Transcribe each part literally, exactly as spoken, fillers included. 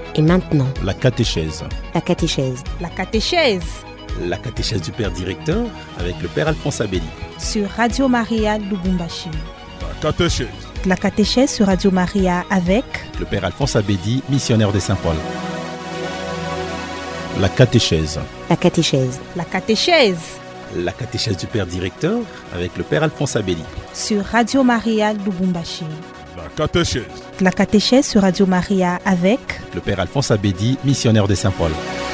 Et maintenant, la catéchèse. La catéchèse. La catéchèse. La catéchèse du Père Directeur avec le Père Alphonse Abédi. Sur Radio Maria Lubumbashi. La catéchèse. La catéchèse sur Radio Maria avec le Père Alphonse Abédi, missionnaire de Saint-Paul. La catéchèse. La catéchèse. La catéchèse. La catéchèse du Père Directeur avec le Père Alphonse Abédi. Sur Radio Maria Lubumbashi. La catéchèse. La catéchèse sur Radio Maria avec le Père Alphonse Abédi, missionnaire de Saint-Paul.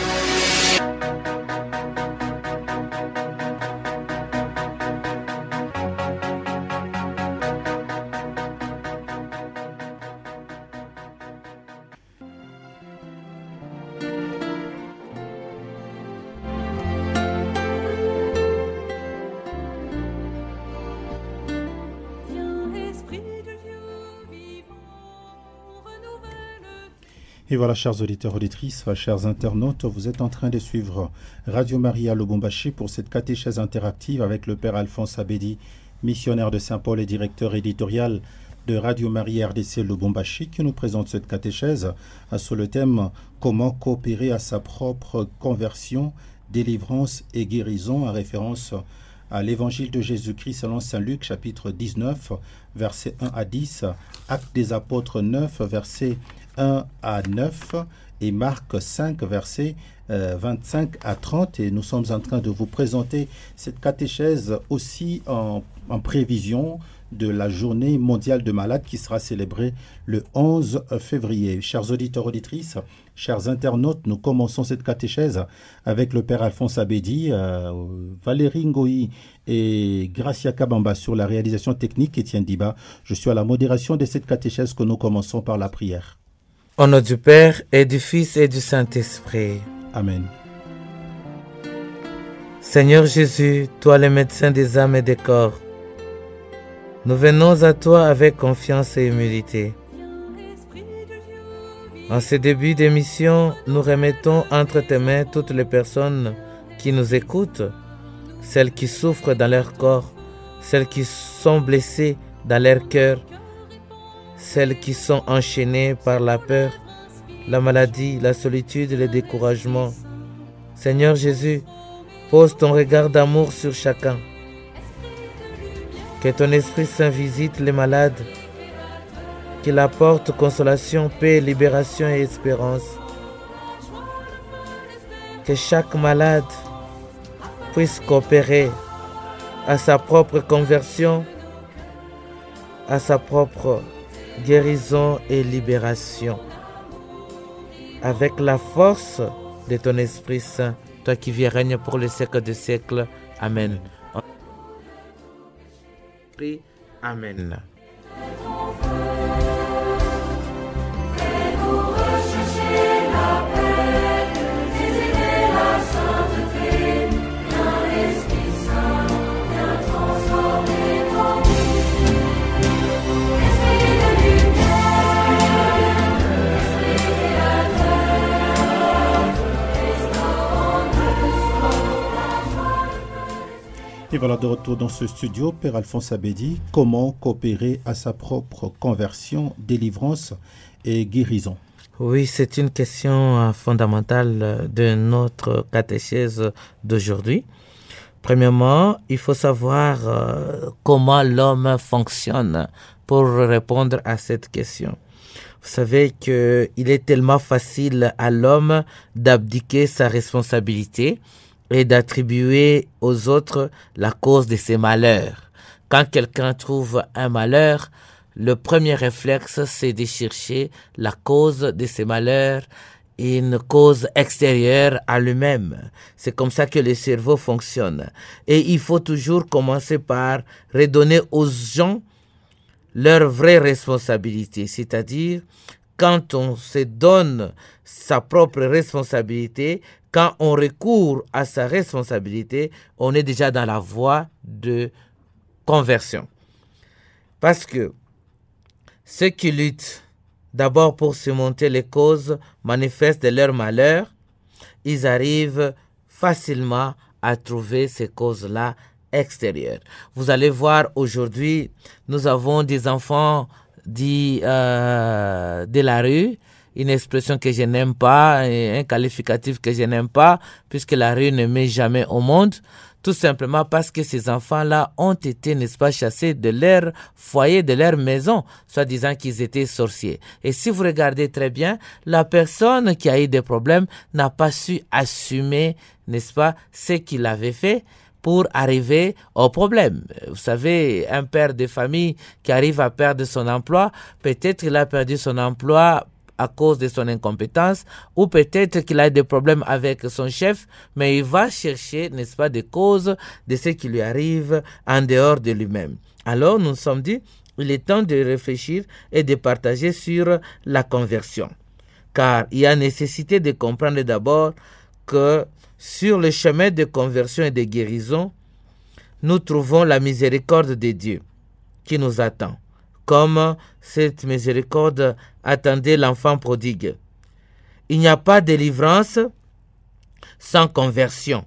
Et voilà, chers auditeurs, auditrices, chers internautes, vous êtes en train de suivre Radio Maria Lubumbashi pour cette catéchèse interactive avec le Père Alphonse Abédi, missionnaire de Saint-Paul et directeur éditorial de Radio Maria R D C Lubumbashi, qui nous présente cette catéchèse sur le thème « Comment coopérer à sa propre conversion, délivrance et guérison » en référence à l'évangile de Jésus-Christ selon saint Luc, chapitre dix-neuf, versets un à dix, Actes des apôtres neuf, versets un à neuf, et Marc cinq, versets euh, vingt-cinq à trente. Et nous sommes en train de vous présenter cette catéchèse aussi en, en prévision de la journée mondiale de malades qui sera célébrée le onze février. Chers auditeurs, auditrices, chers internautes, nous commençons cette catéchèse avec le Père Alphonse Abédi, euh, Valérie Ngoï et Gracia Kabamba sur la réalisation technique, Étienne Diba. Je suis à la modération de cette catéchèse que nous commençons par la prière. Au nom du Père et du Fils et du Saint-Esprit. Amen. Seigneur Jésus, toi le médecin des âmes et des corps, nous venons à toi avec confiance et humilité. En ce début d'émission, nous remettons entre tes mains toutes les personnes qui nous écoutent, celles qui souffrent dans leur corps, celles qui sont blessées dans leur cœur, celles qui sont enchaînées par la peur, la maladie, la solitude et le découragement. Seigneur Jésus, pose ton regard d'amour sur chacun. Que ton Esprit Saint visite les malades, qu'il apporte consolation, paix, libération et espérance. Que chaque malade puisse coopérer à sa propre conversion, à sa propre guérison et libération. Avec la force de ton Esprit Saint, toi qui vis et règnes pour les siècles des siècles. Amen. Amen. Et voilà, de retour dans ce studio, Père Alphonse Abédi, comment coopérer à sa propre conversion, délivrance et guérison? Oui, c'est une question fondamentale de notre catéchèse d'aujourd'hui. Premièrement, il faut savoir euh, comment l'homme fonctionne pour répondre à cette question. Vous savez qu'il est tellement facile à l'homme d'abdiquer sa responsabilité et d'attribuer aux autres la cause de ses malheurs. Quand quelqu'un trouve un malheur, le premier réflexe, c'est de chercher la cause de ses malheurs, une cause extérieure à lui-même. C'est comme ça que le cerveau fonctionne. Et il faut toujours commencer par redonner aux gens leur vraie responsabilité, c'est-à-dire quand on se donne sa propre responsabilité, quand on recourt à sa responsabilité, on est déjà dans la voie de conversion. Parce que ceux qui luttent d'abord pour surmonter les causes manifestes de leur malheur, ils arrivent facilement à trouver ces causes-là extérieures. Vous allez voir aujourd'hui, nous avons des enfants dits euh, de la rue, une expression que je n'aime pas, un qualificatif que je n'aime pas, puisque la rue ne met jamais au monde, tout simplement parce que ces enfants-là ont été, n'est-ce pas, chassés de leur foyer, de leur maison, soi-disant qu'ils étaient sorciers. Et si vous regardez très bien, la personne qui a eu des problèmes n'a pas su assumer, n'est-ce pas, ce qu'il avait fait pour arriver au problème. Vous savez, un père de famille qui arrive à perdre son emploi, peut-être qu'il a perdu son emploi à cause de son incompétence, ou peut-être qu'il a des problèmes avec son chef, mais il va chercher, n'est-ce pas, des causes de ce qui lui arrive en dehors de lui-même. Alors, nous nous sommes dit, il est temps de réfléchir et de partager sur la conversion. Car il y a nécessité de comprendre d'abord que sur le chemin de conversion et de guérison, nous trouvons la miséricorde de Dieu qui nous attend, comme cette miséricorde attendait l'enfant prodigue. Il n'y a pas de délivrance sans conversion,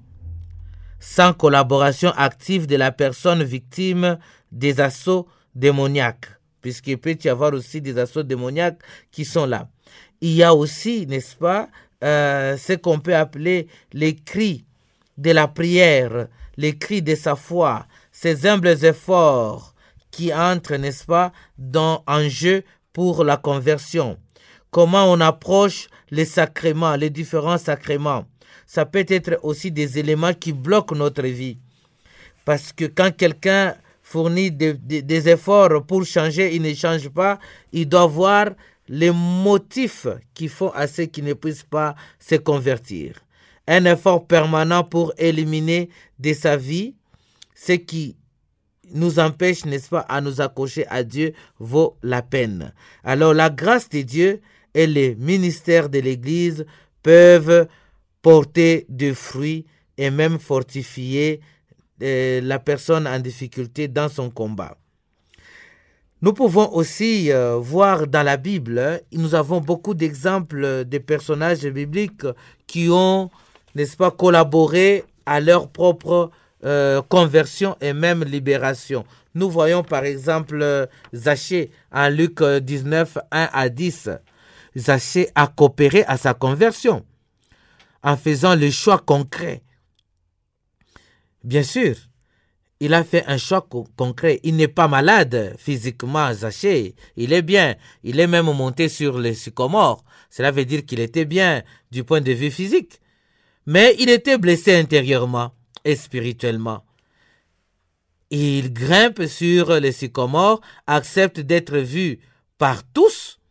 sans collaboration active de la personne victime des assauts démoniaques, puisqu'il peut y avoir aussi des assauts démoniaques qui sont là. Il y a aussi, n'est-ce pas, Euh, ce qu'on peut appeler les cris de la prière, les cris de sa foi, ces humbles efforts qui entrent, n'est-ce pas, dans, en jeu pour la conversion. Comment on approche les sacrements, les différents sacrements. Ça peut être aussi des éléments qui bloquent notre vie. Parce que quand quelqu'un fournit des, des, des efforts pour changer, il ne change pas, il doit voir les motifs qui font à ceux qui ne puissent pas se convertir. Un effort permanent pour éliminer de sa vie ce qui nous empêche, n'est-ce pas, à nous accrocher à Dieu vaut la peine. Alors la grâce de Dieu et les ministères de l'Église peuvent porter des fruits et même fortifier euh, la personne en difficulté dans son combat. Nous pouvons aussi euh, voir dans la Bible, nous avons beaucoup d'exemples de personnages bibliques qui ont, n'est-ce pas, collaboré à leur propre euh, conversion et même libération. Nous voyons par exemple Zachée en Luc dix-neuf, un à dix. Zachée a coopéré à sa conversion en faisant le choix concret. Bien sûr, il a fait un choix co- concret. Il n'est pas malade physiquement, Zachée. Il est bien. Il est même monté sur les sycomores. Cela veut dire qu'il était bien du point de vue physique. Mais il était blessé intérieurement et spirituellement. Il grimpe sur les sycomores, accepte d'être vu par tous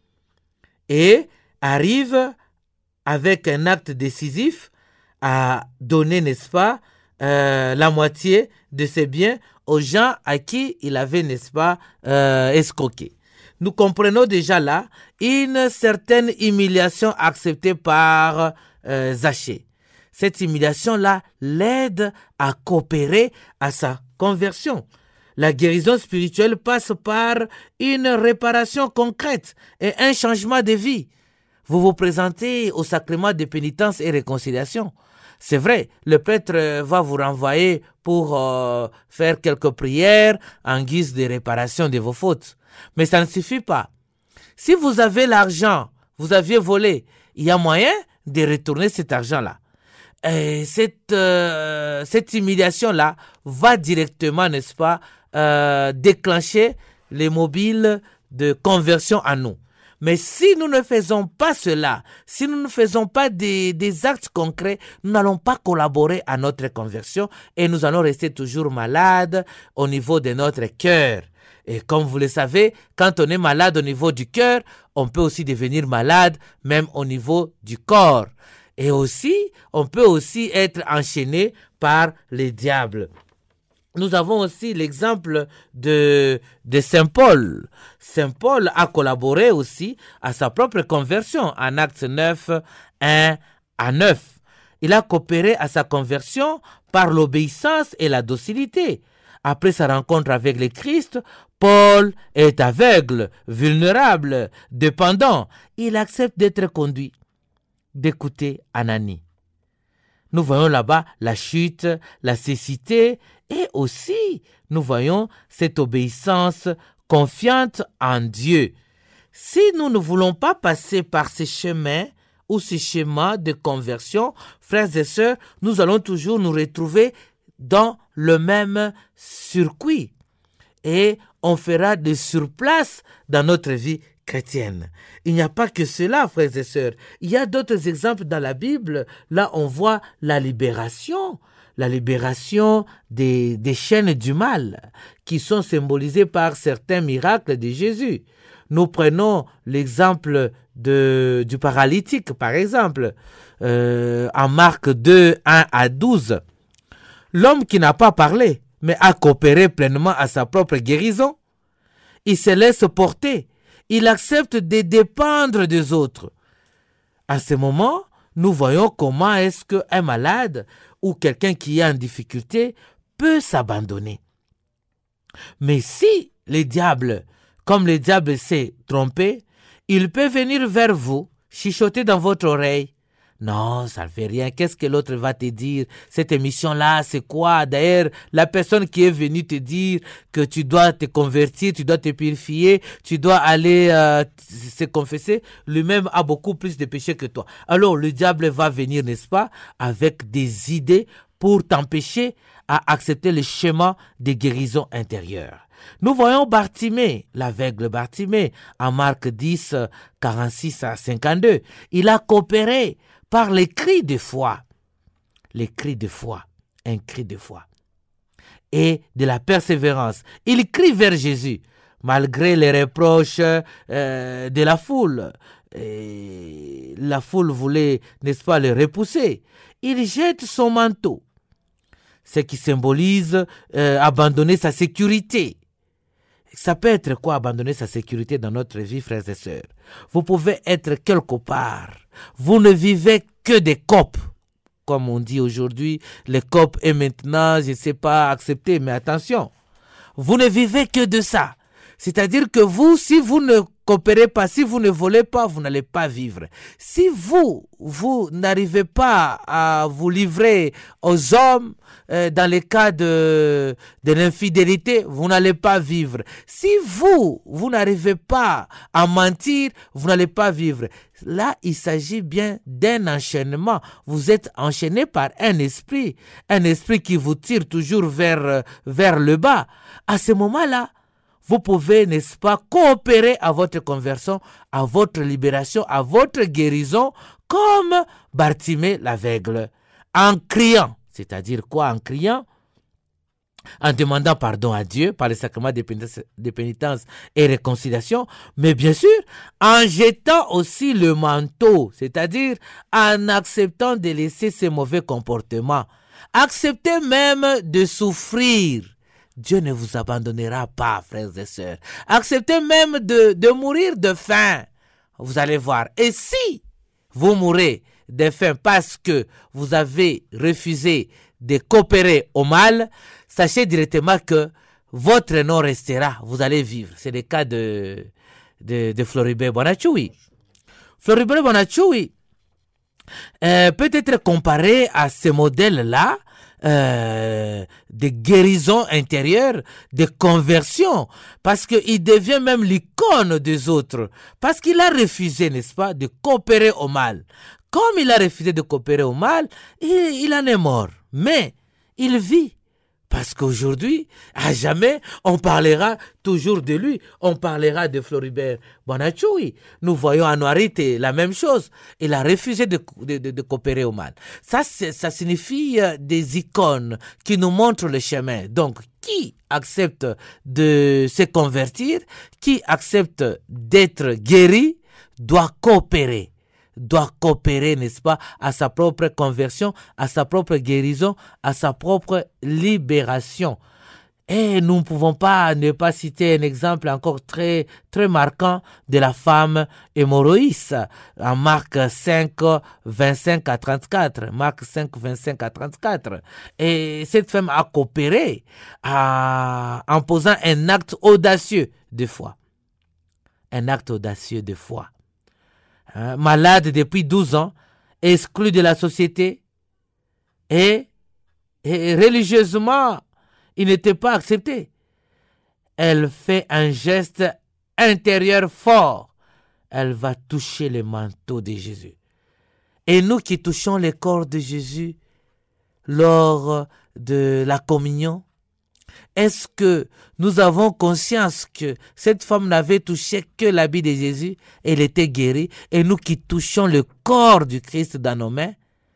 et arrive avec un acte décisif à donner, n'est-ce pas, euh, la moitié de ses biens aux gens à qui il avait, n'est-ce pas, euh, escroqué. Nous comprenons déjà là une certaine humiliation acceptée par euh, Zachée. Cette humiliation-là l'aide à coopérer à sa conversion. La guérison spirituelle passe par une réparation concrète et un changement de vie. Vous vous présentez au sacrement de pénitence et réconciliation. C'est vrai, le prêtre va vous renvoyer pour euh, faire quelques prières en guise de réparation de vos fautes. Mais ça ne suffit pas. Si vous avez l'argent, vous aviez volé, il y a moyen de retourner cet argent-là. Et cette, euh, cette humiliation-là va directement, n'est-ce pas, euh, déclencher les mobiles de conversion en nous. Mais si nous ne faisons pas cela, si nous ne faisons pas des, des actes concrets, nous n'allons pas collaborer à notre conversion et nous allons rester toujours malades au niveau de notre cœur. Et comme vous le savez, quand on est malade au niveau du cœur, on peut aussi devenir malade même au niveau du corps. Et aussi, on peut aussi être enchaîné par les diables. Nous avons aussi l'exemple de, de Saint Paul. Saint Paul a collaboré aussi à sa propre conversion en Actes neuf, un à neuf. Il a coopéré à sa conversion par l'obéissance et la docilité. Après sa rencontre avec le Christ, Paul est aveugle, vulnérable, dépendant. Il accepte d'être conduit, d'écouter Ananie. Nous voyons là-bas la chute, la cécité et aussi nous voyons cette obéissance confiante en Dieu. Si nous ne voulons pas passer par ces chemins ou ces schémas de conversion, frères et sœurs, nous allons toujours nous retrouver dans le même circuit. Et on fera des surplaces dans notre vie chrétienne. Il n'y a pas que cela, frères et sœurs. Il y a d'autres exemples dans la Bible. Là, on voit la libération, la libération des, des chaînes du mal qui sont symbolisées par certains miracles de Jésus. Nous prenons l'exemple de, du paralytique, par exemple, euh, en Marc deux, un à douze. L'homme qui n'a pas parlé, mais a coopéré pleinement à sa propre guérison, il se laisse porter. Il accepte de dépendre des autres. À ce moment, nous voyons comment est-ce qu'un malade ou quelqu'un qui est en difficulté peut s'abandonner. Mais si le diable, comme le diable s'est trompé, il peut venir vers vous, chuchoter dans votre oreille. Non, ça ne fait rien. Qu'est-ce que l'autre va te dire? Cette émission-là, c'est quoi? D'ailleurs, la personne qui est venue te dire que tu dois te convertir, tu dois te purifier, tu dois aller euh, se confesser, lui-même a beaucoup plus de péchés que toi. Alors, le diable va venir, n'est-ce pas, avec des idées pour t'empêcher à accepter le schéma de guérison intérieure. Nous voyons Bartimée, l'aveugle Bartimée, en Marc dix, quarante-six à cinquante-deux. Il a coopéré par les cris de foi, les cris de foi, un cri de foi, et de la persévérance. Il crie vers Jésus, malgré les reproches euh, de la foule. Et la foule voulait, n'est-ce pas, le repousser. Il jette son manteau, ce qui symbolise euh, abandonner sa sécurité. Ça peut être quoi, abandonner sa sécurité dans notre vie, frères et sœurs? Vous pouvez être quelque part. Vous ne vivez que des copes. Comme on dit aujourd'hui, les copes est maintenant, je ne sais pas, accepté, mais attention. Vous ne vivez que de ça. C'est-à-dire que vous, si vous ne coopérez pas, si vous ne volez pas, vous n'allez pas vivre. Si vous, vous n'arrivez pas à vous livrer aux hommes, euh, dans les cas de, de l'infidélité, vous n'allez pas vivre. Si vous, vous n'arrivez pas à mentir, vous n'allez pas vivre. Là, il s'agit bien d'un enchaînement. Vous êtes enchaîné par un esprit, un esprit qui vous tire toujours vers, vers le bas. À ce moment-là, vous pouvez, n'est-ce pas, coopérer à votre conversion, à votre libération, à votre guérison, comme Bartimée l'aveugle, en criant. C'est-à-dire quoi, en criant? En demandant pardon à Dieu par le sacrement de pénitence, de pénitence et réconciliation, mais bien sûr, en jetant aussi le manteau, c'est-à-dire en acceptant de laisser ses mauvais comportements. Acceptez même de souffrir. Dieu ne vous abandonnera pas, frères et sœurs. Acceptez même de, de mourir de faim. Vous allez voir. Et si vous mourrez de faim parce que vous avez refusé de coopérer au mal, sachez directement que votre nom restera. Vous allez vivre. C'est le cas de, de, de Floribert Bonacciui. Floribert Bonacciui euh, peut être comparé à ce modèle-là, Euh, de guérison intérieure, de conversion, parce qu'il devient même l'icône des autres, parce qu'il a refusé, n'est-ce pas, de coopérer au mal. Comme il a refusé de coopérer au mal, il, il en est mort, mais il vit. Parce qu'aujourd'hui, à jamais, on parlera toujours de lui. On parlera de Floribert Bonacciui. Nous voyons à Noirite la même chose. Il a refusé de, de, de, de coopérer au mal. Ça, ça signifie des icônes qui nous montrent le chemin. Donc, qui accepte de se convertir, qui accepte d'être guéri, doit coopérer. doit coopérer, n'est-ce pas, à sa propre conversion, à sa propre guérison, à sa propre libération. Et nous ne pouvons pas ne pas citer un exemple encore très, très marquant de la femme hémorroïs en Marc cinq, vingt-cinq à trente-quatre. Marc cinq, vingt-cinq à trente-quatre. Et cette femme a coopéré à, en posant un acte audacieux de foi. Un acte audacieux de foi. Hein, malade depuis douze ans, exclu de la société et, et religieusement, il n'était pas accepté. Elle fait un geste intérieur fort elle va toucher le manteau de Jésus. Et nous qui touchons le corps de Jésus lors de la communion, est-ce que nous avons conscience que cette femme n'avait touché que l'habit de Jésus, elle était guérie, et nous qui touchons le corps du Christ dans nos mains,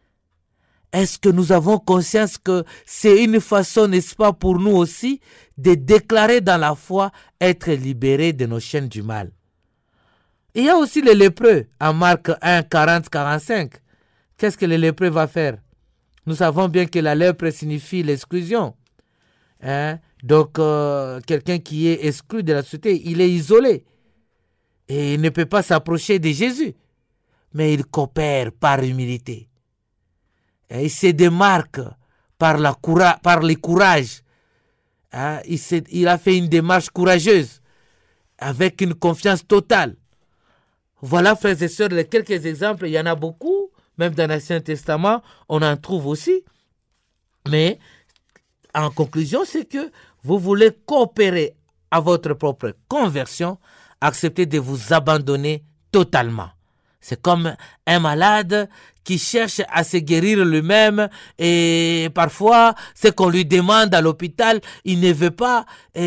est-ce que nous avons conscience que c'est une façon, n'est-ce pas, pour nous aussi, de déclarer dans la foi être libérés de nos chaînes du mal? Il y a aussi les lépreux, en Marc un, quarante, quarante-cinq. Qu'est-ce que le lépreux va faire? Nous savons bien que la lèpre signifie l'exclusion. Hein? Donc, euh, quelqu'un qui est exclu de la société, il est isolé. Et il ne peut pas s'approcher de Jésus. Mais il coopère par humilité. Et il se démarque par, la coura- par le courage. Hein? Il, s'est, il a fait une démarche courageuse, avec une confiance totale. Voilà, frères et sœurs, les quelques exemples. Il y en a beaucoup. Même dans l'Ancien Testament, on en trouve aussi. Mais, en conclusion, c'est que vous voulez coopérer à votre propre conversion, acceptez de vous abandonner totalement. C'est comme un malade qui cherche à se guérir lui-même et parfois, ce qu'on lui demande à l'hôpital, il ne veut pas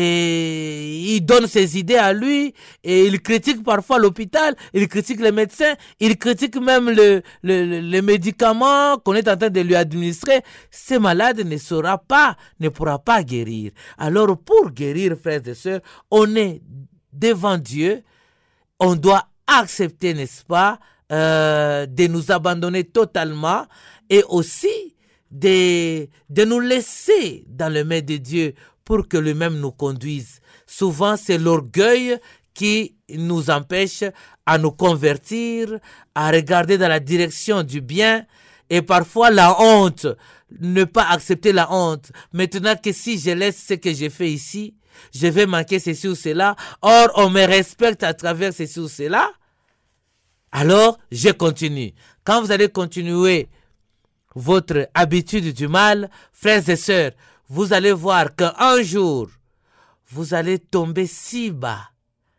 et il donne ses idées à lui et il critique parfois l'hôpital, il critique les médecins, il critique même le, le, le médicament qu'on est en train de lui administrer. Ce malade ne saura pas, ne pourra pas guérir. Alors pour guérir, frères et sœurs, on est devant Dieu, on doit accepter, n'est-ce pas, euh, de nous abandonner totalement et aussi de, de nous laisser dans les mains de Dieu pour que lui-même nous conduise. Souvent, c'est l'orgueil qui nous empêche à nous convertir, à regarder dans la direction du bien et parfois la honte, ne pas accepter la honte. Maintenant que si je laisse ce que j'ai fait ici, je vais manquer ceci ou cela. Or, on me respecte à travers ceci ou cela. Alors, je continue. Quand vous allez continuer votre habitude du mal, frères et sœurs, vous allez voir qu'un jour, vous allez tomber si bas.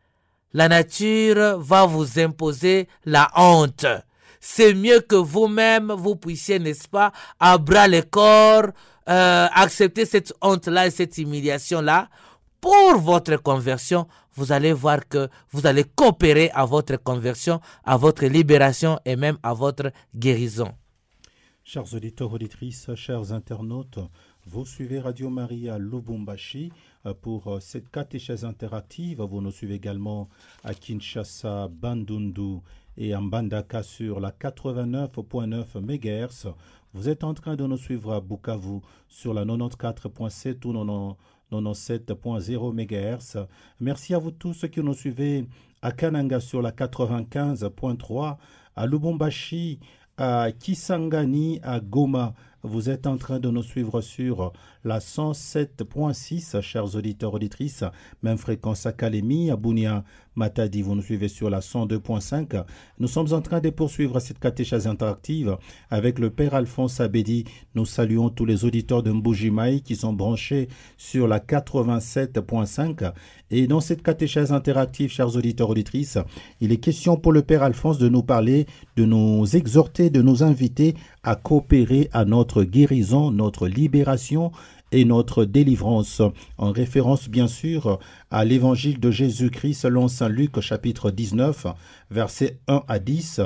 La nature va vous imposer la honte. C'est mieux que vous-même, vous puissiez, n'est-ce pas, à bras le corps, euh, accepter cette honte-là et cette humiliation-là. Pour votre conversion, vous allez voir que vous allez coopérer à votre conversion, à votre libération et même à votre guérison. Chers auditeurs, auditrices, chers internautes, vous suivez Radio Maria Lubumbashi pour cette catéchèse interactive. Vous nous suivez également à Kinshasa, Bandundu et à Mbandaka sur la quatre-vingt-neuf virgule neuf mégahertz. Vous êtes en train de nous suivre à Bukavu sur la quatre-vingt-quatorze virgule sept ou quatre-vingt-dix-sept virgule zéro mégahertz. Merci à vous tous qui nous suivez à Kananga sur la quatre-vingt-quinze virgule trois, à Lubumbashi, à Kisangani, à Goma. Vous êtes en train de nous suivre sur la cent sept virgule six, chers auditeurs, auditrices, même fréquence à Kalemi, à Bunia, Matadi, vous nous suivez sur la cent deux virgule cinq. Nous sommes en train de poursuivre cette catéchèse interactive avec le Père Alphonse Abedi. Nous saluons tous les auditeurs de Mbujimaï qui sont branchés sur la quatre-vingt-sept virgule cinq. Et dans cette catéchèse interactive, chers auditeurs, auditrices, il est question pour le Père Alphonse de nous parler, de nous exhorter, de nous inviter à coopérer à notre guérison, notre libération et notre délivrance, en référence bien sûr à l'évangile de Jésus-Christ selon saint Luc chapitre dix-neuf, versets un à dix,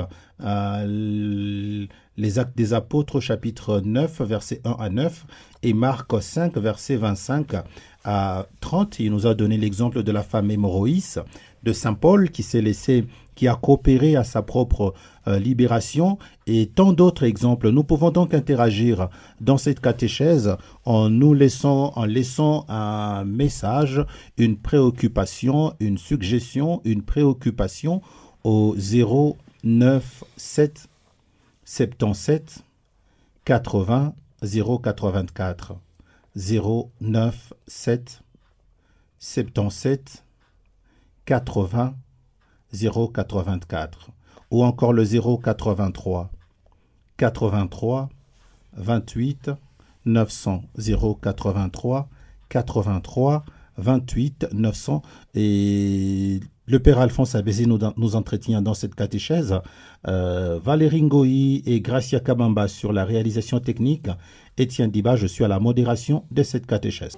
euh, les Actes des Apôtres chapitre neuf, versets un à neuf, et Marc cinq, versets vingt-cinq à trente. Il nous a donné l'exemple de la femme hémorroïs, de saint Paul qui s'est laissé, qui a coopéré à sa propre euh, libération, et tant d'autres exemples. Nous pouvons donc interagir dans cette catéchèse en nous laissant, en laissant un message, une préoccupation, une suggestion, une préoccupation au zéro neuf sept soixante-dix-sept quatre-vingts zéro quatre-vingt-quatre. zéro neuf sept soixante-dix-sept quatre-vingts zéro quatre-vingt-quatre, ou encore le zéro quatre-vingt-trois quatre-vingt-trois vingt-huit neuf cents, zéro quatre-vingt-trois quatre-vingt-trois vingt-huit neuf cents. Et le Père Alphonse Abézi nous, nous entretient dans cette catéchèse. Euh, Valérie Ngoï et Gracia Kabamba sur la réalisation technique. Étienne Diba, je suis à la modération de cette catéchèse.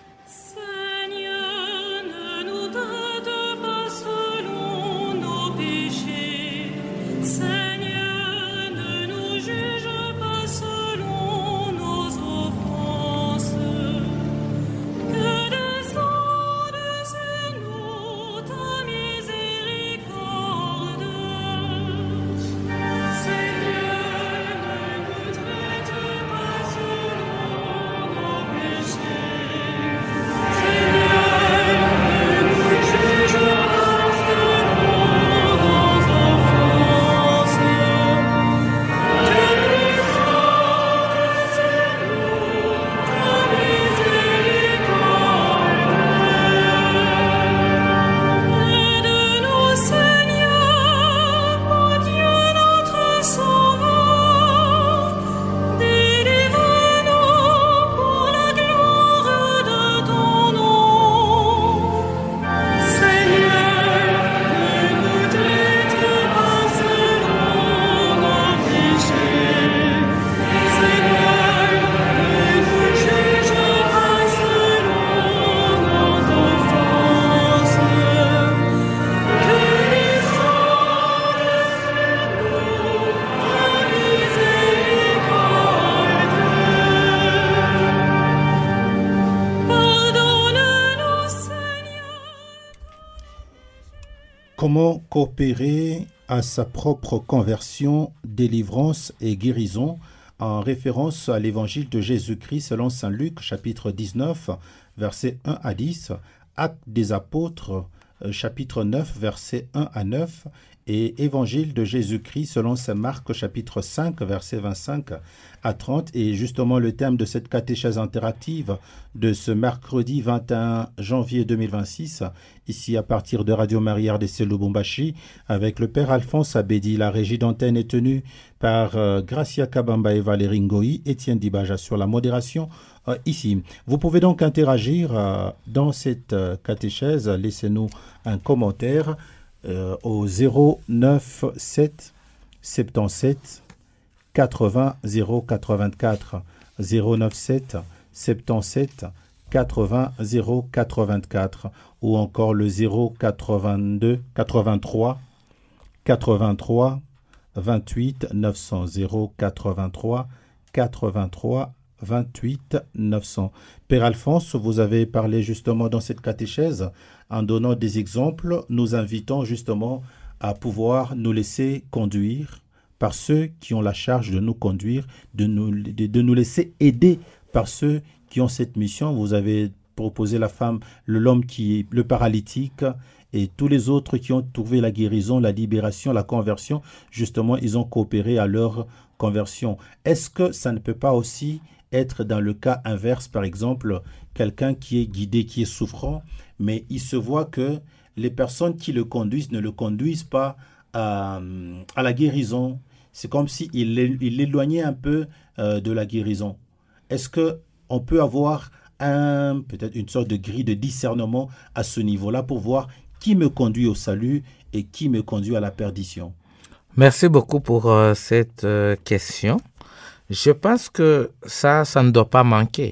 Comment coopérer à sa propre conversion, délivrance et guérison en référence à l'évangile de Jésus-Christ selon saint Luc, chapitre dix-neuf, versets un à dix, Actes des apôtres, chapitre neuf, versets un à neuf, et évangile de Jésus-Christ selon saint Marc, chapitre cinq, versets vingt-cinq à trente. Et justement, le thème de cette catéchèse interactive de ce mercredi vingt et un janvier deux mille vingt-six, ici à partir de Radio Maria R D C Lubumbashi, avec le Père Alphonse Abédi. La régie d'antenne est tenue par euh, Gracia Kabamba et Valérie Ngoï, Étienne Dibaja sur la modération euh, ici. Vous pouvez donc interagir euh, dans cette euh, catéchèse. Laissez-nous un commentaire euh, au zéro neuf sept soixante-dix-sept quatre-vingts zéro quatre-vingt-quatre, zéro neuf sept soixante-dix-sept quatre-vingts zéro quatre-vingt-quatre, ou encore le zéro quatre-vingt-deux quatre-vingt-trois quatre-vingt-trois vingt-huit neuf cents, zéro quatre-vingt-trois quatre-vingt-trois vingt-huit neuf cents. Père Alphonse, vous avez parlé justement dans cette catéchèse en donnant des exemples, nous invitons justement à pouvoir nous laisser conduire par ceux qui ont la charge de nous conduire, de nous, de, de nous laisser aider par ceux qui ont cette mission. Vous avez proposé la femme, l'homme qui est le paralytique et tous les autres qui ont trouvé la guérison, la libération, la conversion. Justement, ils ont coopéré à leur conversion. Est-ce que ça ne peut pas aussi être dans le cas inverse, par exemple, quelqu'un qui est guidé, qui est souffrant, mais il se voit que les personnes qui le conduisent ne le conduisent pas à, à la guérison. C'est comme s'il il l'éloignait un peu euh, de la guérison. Est-ce qu'on peut avoir un, peut-être une sorte de grille de discernement à ce niveau-là pour voir qui me conduit au salut et qui me conduit à la perdition? Merci beaucoup pour euh, cette euh, question. Je pense que ça, ça ne doit pas manquer.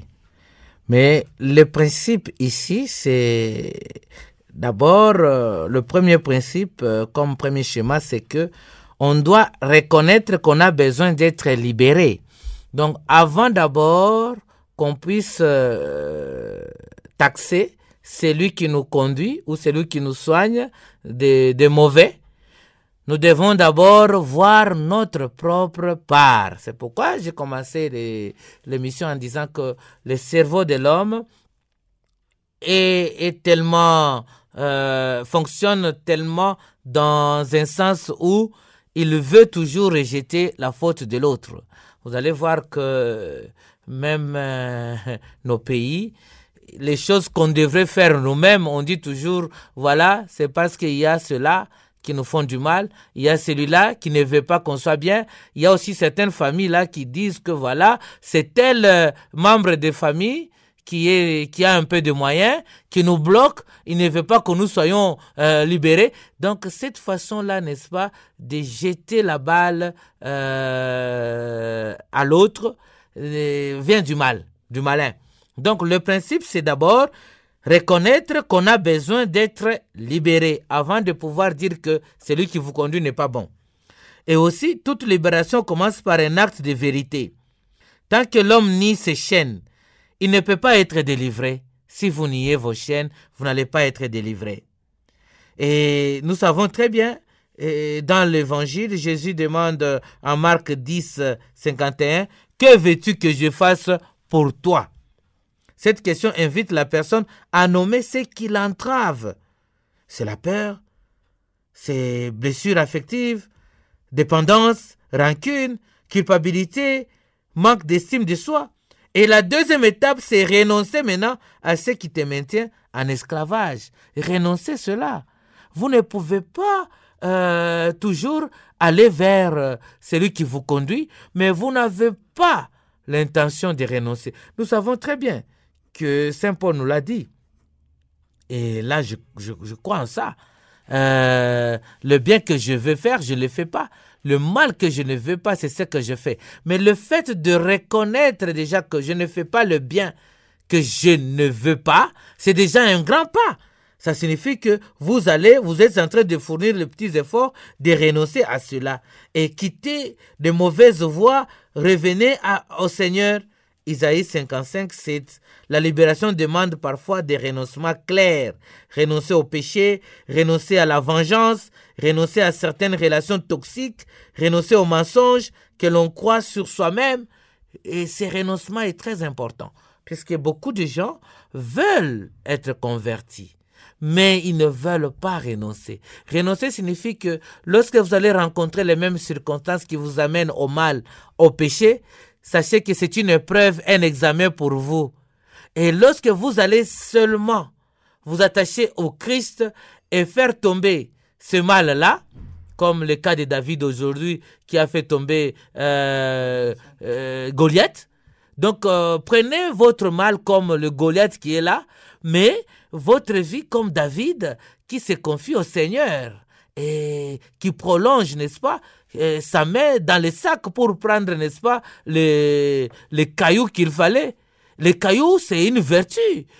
Mais le principe ici, c'est d'abord, euh, le premier principe, euh, comme premier schéma, c'est que on doit reconnaître qu'on a besoin d'être libéré. Donc, avant d'abord qu'on puisse euh, taxer celui qui nous conduit ou celui qui nous soigne de, de mauvais, nous devons d'abord voir notre propre part. C'est pourquoi j'ai commencé les, l'émission en disant que le cerveau de l'homme est, est tellement, euh, fonctionne tellement dans un sens où il veut toujours rejeter la faute de l'autre. Vous allez voir que même euh, nos pays, les choses qu'on devrait faire nous-mêmes, on dit toujours, voilà, c'est parce qu'il y a cela qui nous font du mal, il y a celui-là qui ne veut pas qu'on soit bien, il y a aussi certaines familles là qui disent que voilà, c'est tel euh, membre de famille qui, est, qui a un peu de moyens, qui nous bloque, il ne veut pas que nous soyons euh, libérés. Donc, cette façon-là, n'est-ce pas, de jeter la balle euh, à l'autre, euh, vient du mal, du malin. Donc, le principe, c'est d'abord reconnaître qu'on a besoin d'être libéré avant de pouvoir dire que celui qui vous conduit n'est pas bon. Et aussi, toute libération commence par un acte de vérité. Tant que l'homme nie ses chaînes, il ne peut pas être délivré. Si vous niez vos chaînes, vous n'allez pas être délivré. Et nous savons très bien, dans l'Évangile, Jésus demande en Marc dix, cinquante et un, « Que veux-tu que je fasse pour toi ?» Cette question invite la personne à nommer ce qui l'entrave. C'est la peur, c'est blessures affectives, dépendance, rancune, culpabilité, manque d'estime de soi. Et la deuxième étape, c'est renoncer maintenant à ce qui te maintient en esclavage. Renoncer cela. Vous ne pouvez pas euh, toujours aller vers euh, celui qui vous conduit, mais vous n'avez pas l'intention de renoncer. Nous savons très bien que Saint Paul nous l'a dit. Et là, je, je, je crois en ça. Euh, le bien que je veux faire, je ne le fais pas. Le mal que je ne veux pas, c'est ce que je fais. Mais le fait de reconnaître déjà que je ne fais pas le bien que je ne veux pas, c'est déjà un grand pas. Ça signifie que vous allez, vous êtes en train de fournir les petits efforts de renoncer à cela et quitter de mauvaises voies, revenez à, au Seigneur. Isaïe cinquante-cinq, sept. La libération demande parfois des renoncements clairs. Renoncer au péché, renoncer à la vengeance, renoncer à certaines relations toxiques, renoncer au mensonge que l'on croit sur soi-même. Et ce renoncement est très important, puisque beaucoup de gens veulent être convertis, mais ils ne veulent pas renoncer. Renoncer signifie que lorsque vous allez rencontrer les mêmes circonstances qui vous amènent au mal, au péché, sachez que c'est une épreuve, un examen pour vous. Et lorsque vous allez seulement vous attacher au Christ et faire tomber ce mal-là, comme le cas de David aujourd'hui qui a fait tomber euh, euh, Goliath. Donc, euh, prenez votre mal comme le Goliath qui est là, mais votre vie comme David qui se confie au Seigneur et qui prolonge, n'est-ce pas, et sa main dans le sac pour prendre, n'est-ce pas, les, les cailloux qu'il fallait. Les cailloux, c'est une vertu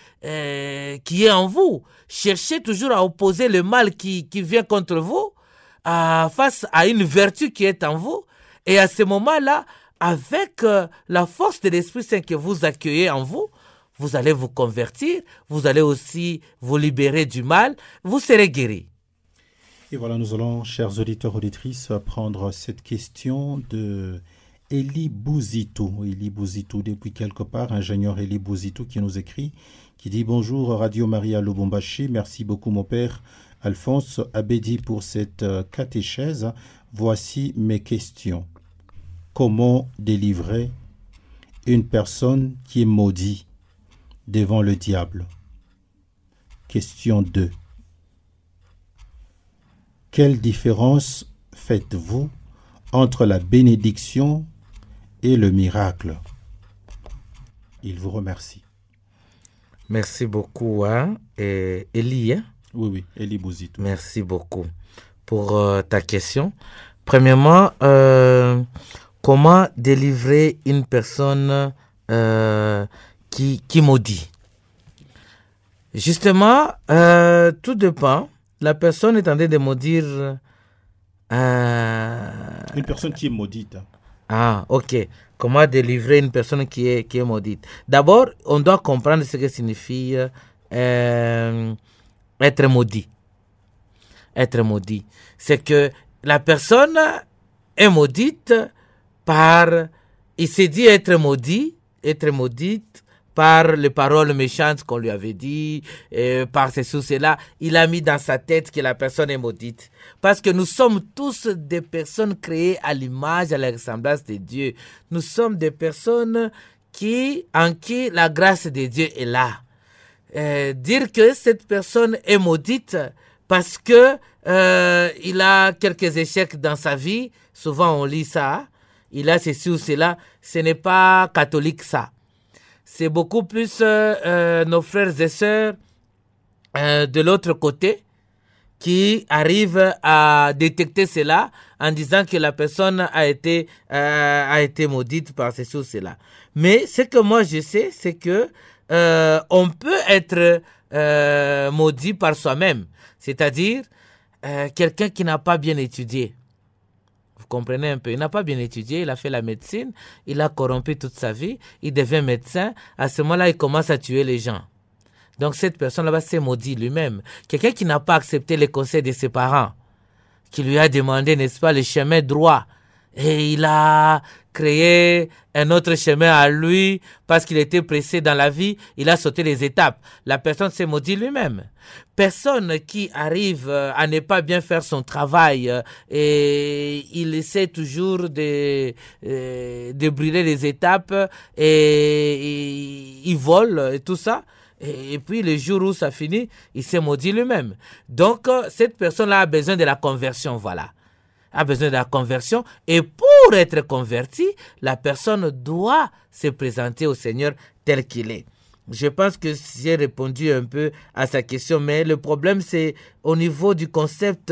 euh, qui est en vous. Cherchez toujours à opposer le mal qui, qui vient contre vous à, face à une vertu qui est en vous. Et à ce moment-là, avec euh, la force de l'Esprit Saint que vous accueillez en vous, vous allez vous convertir, vous allez aussi vous libérer du mal, vous serez guéri. Et voilà, nous allons, chers auditeurs, auditrices, prendre cette question de Eli Bouzitou. Eli Bouzitou, depuis quelque part, ingénieur Eli Bouzitou qui nous écrit, qui dit « Bonjour Radio Maria Lubumbashi, merci beaucoup mon père Alphonse Abedi pour cette catéchèse. Voici mes questions. Comment délivrer une personne qui est maudite devant le diable? Question deux. Quelle différence faites-vous entre la bénédiction et le miracle? Il vous remercie. Merci beaucoup, hein, et Eli. Hein? Oui, oui, Eli Bouzitou. Merci beaucoup pour euh, ta question. Premièrement, euh, comment délivrer une personne euh, qui, qui maudit? Justement, euh, tout dépend. La personne est en train de maudire... Euh... Une personne qui est maudite. Ah, ok. Comment délivrer une personne qui est, qui est maudite? D'abord, on doit comprendre ce que signifie euh, être maudit. Être maudit. C'est que la personne est maudite par... Il s'est dit être maudit, être maudite par les paroles méchantes qu'on lui avait dit, et par ceci ou cela. Il a mis dans sa tête que la personne est maudite. Parce que nous sommes tous des personnes créées à l'image, à la ressemblance de Dieu. Nous sommes des personnes qui, en qui la grâce de Dieu est là. Euh, dire que cette personne est maudite parce que euh, il a quelques échecs dans sa vie, souvent on lit ça, il a ceci ou cela, ce n'est pas catholique ça. c'est beaucoup plus euh, euh, nos frères et sœurs euh, de l'autre côté qui arrivent à détecter cela en disant que la personne a été, euh, a été maudite par ceci ou cela. Mais ce que moi je sais, c'est que euh, on peut être euh, maudit par soi-même. C'est-à-dire euh, quelqu'un qui n'a pas bien étudié. Vous comprenez un peu, il n'a pas bien étudié, il a fait la médecine, il a corrompu toute sa vie, il devient médecin, à ce moment-là, il commence à tuer les gens. Donc cette personne-là s'est maudit lui-même. Quelqu'un qui n'a pas accepté les conseils de ses parents, qui lui a demandé, n'est-ce pas, le chemin droit, et il a créé un autre chemin à lui parce qu'il était pressé dans la vie, il a sauté les étapes. La personne s'est maudit lui-même. Personne qui arrive à ne pas bien faire son travail et il essaie toujours de, de brûler les étapes et, et il vole et tout ça. Et puis, le jour où ça finit, il s'est maudit lui-même. Donc, cette personne-là a besoin de la conversion, voilà. A besoin de la conversion. Et pour être converti, la personne doit se présenter au Seigneur tel qu'il est. Je pense que j'ai répondu un peu à sa question, mais le problème, c'est au niveau du concept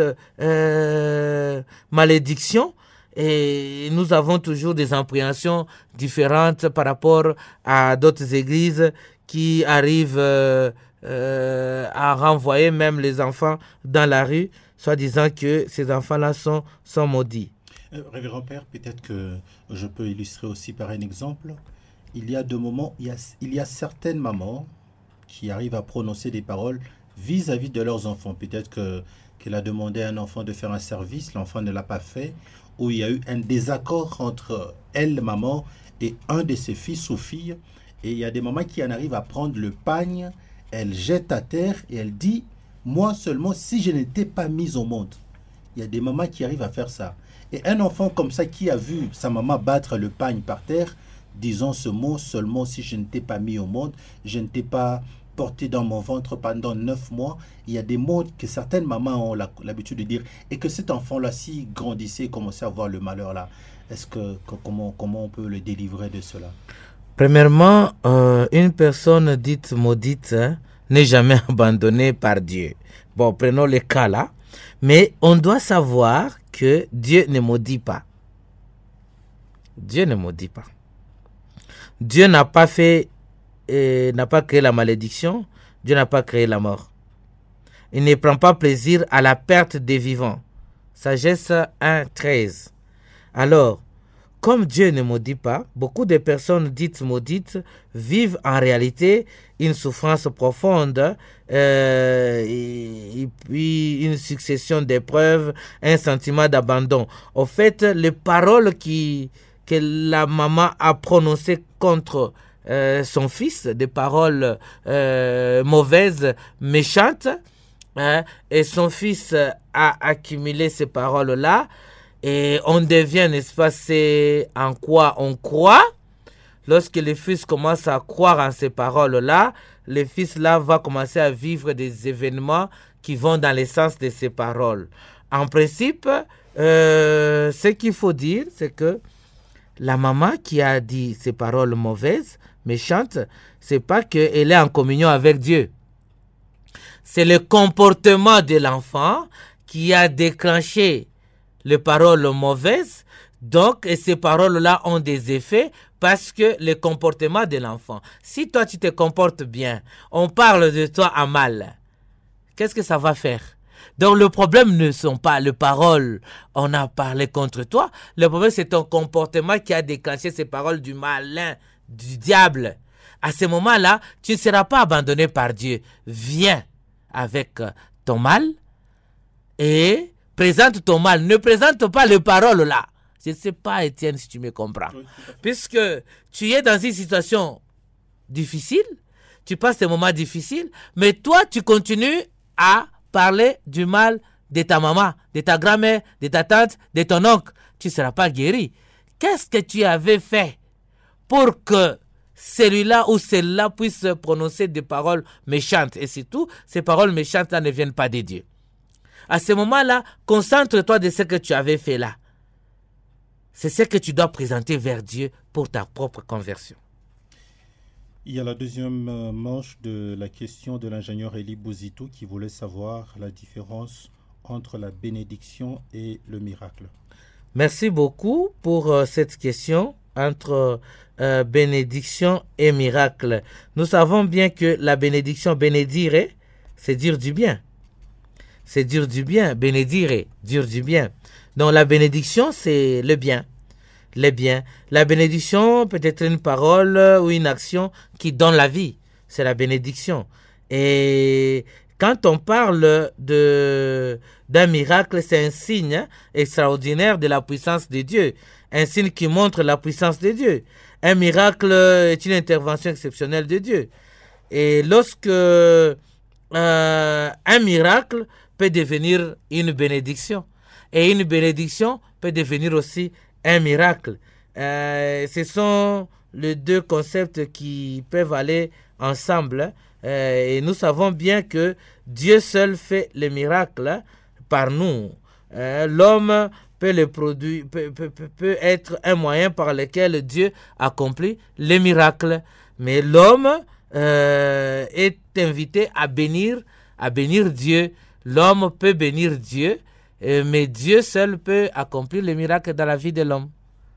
euh, malédiction. Et nous avons toujours des appréhensions différentes par rapport à d'autres églises qui arrivent euh, euh, à renvoyer même les enfants dans la rue, soit disant que ces enfants-là sont, sont maudits. Euh, Révérend Père, peut-être que je peux illustrer aussi par un exemple. Il y a deux moments, il y a, il y a certaines mamans qui arrivent à prononcer des paroles vis-à-vis de leurs enfants. Peut-être que, qu'elle a demandé à un enfant de faire un service, l'enfant ne l'a pas fait, ou il y a eu un désaccord entre elle, maman, et un de ses fils ou filles. Et il y a des mamans qui en arrivent à prendre le pagne, elle jette à terre et elle dit « Moi seulement, si je n'étais pas mise au monde ». Il y a des mamans qui arrivent à faire ça. Et un enfant comme ça qui a vu sa maman battre le pagne par terre, disant ce mot « Seulement, si je n'étais pas mis au monde, je n'étais pas porté dans mon ventre pendant neuf mois ». Il y a des mots que certaines mamans ont l'habitude de dire. Et que cet enfant-là, s'il grandissait et commençait à voir le malheur-là, est-ce que, que comment, comment on peut le délivrer de cela? Premièrement, euh, une personne dite maudite hein, n'est jamais abandonnée par Dieu. Bon, prenons le cas là. Mais on doit savoir que Dieu ne maudit pas. Dieu ne maudit pas. Dieu n'a pas fait, euh, n'a pas créé la malédiction. Dieu n'a pas créé la mort. Il ne prend pas plaisir à la perte des vivants. Sagesse un, treize. Alors, comme Dieu ne maudit pas, beaucoup de personnes dites maudites vivent en réalité une souffrance profonde euh, et, et puis une succession d'épreuves, un sentiment d'abandon. Au fait, les paroles qui, que la maman a prononcées contre euh, son fils, des paroles euh, mauvaises, méchantes, hein, et son fils a accumulé ces paroles-là, et on devient, n'est-ce pas, c'est en quoi on croit. Lorsque le fils commence à croire en ces paroles-là, le fils-là va commencer à vivre des événements qui vont dans le sens de ces paroles. En principe, euh, ce qu'il faut dire, c'est que la maman qui a dit ces paroles mauvaises, méchantes, c'est pas qu'elle est en communion avec Dieu. C'est le comportement de l'enfant qui a déclenché les paroles mauvaises, donc et ces paroles-là ont des effets parce que le comportement de l'enfant. Si toi tu te comportes bien, on parle de toi en mal, qu'est-ce que ça va faire? Donc le problème ne sont pas les paroles, on a parlé contre toi, le problème c'est ton comportement qui a déclenché ces paroles du malin, du diable. À ce moment-là, tu ne seras pas abandonné par Dieu. Viens avec ton mal et présente ton mal. Ne présente pas les paroles là. Je ne sais pas, Étienne, si tu me comprends. Oui, puisque tu es dans une situation difficile, tu passes des moments difficiles, mais toi, tu continues à parler du mal de ta maman, de ta grand-mère, de ta tante, de ton oncle. Tu ne seras pas guéri. Qu'est-ce que tu avais fait pour que celui-là ou celle-là puisse prononcer des paroles méchantes? Et surtout, ces paroles méchantes-là ne viennent pas de Dieu. À ce moment-là, concentre-toi de ce que tu avais fait là. C'est ce que tu dois présenter vers Dieu pour ta propre conversion. Il y a la deuxième manche de la question de l'ingénieur Eli Bouzitou qui voulait savoir la différence entre la bénédiction et le miracle. Merci beaucoup pour euh, cette question entre euh, bénédiction et miracle. Nous savons bien que la bénédiction, bénédire, c'est dire du bien. C'est dire du bien, bénédire, dire du bien. Donc la bénédiction, c'est le bien. Les biens. La bénédiction peut être une parole ou une action qui donne la vie. C'est la bénédiction. Et quand on parle de, d'un miracle, c'est un signe extraordinaire de la puissance de Dieu. Un signe qui montre la puissance de Dieu. Un miracle est une intervention exceptionnelle de Dieu. Et lorsque euh, un miracle peut devenir une bénédiction. Et une bénédiction peut devenir aussi un miracle. Euh, ce sont les deux concepts qui peuvent aller ensemble. Euh, et nous savons bien que Dieu seul fait les miracles par nous. Euh, l'homme peut, le produire, peut, peut, peut être un moyen par lequel Dieu accomplit les miracles. Mais l'homme euh, est invité à bénir, à bénir Dieu. L'homme peut bénir Dieu. Mais Dieu seul peut accomplir les miracles dans la vie de l'homme.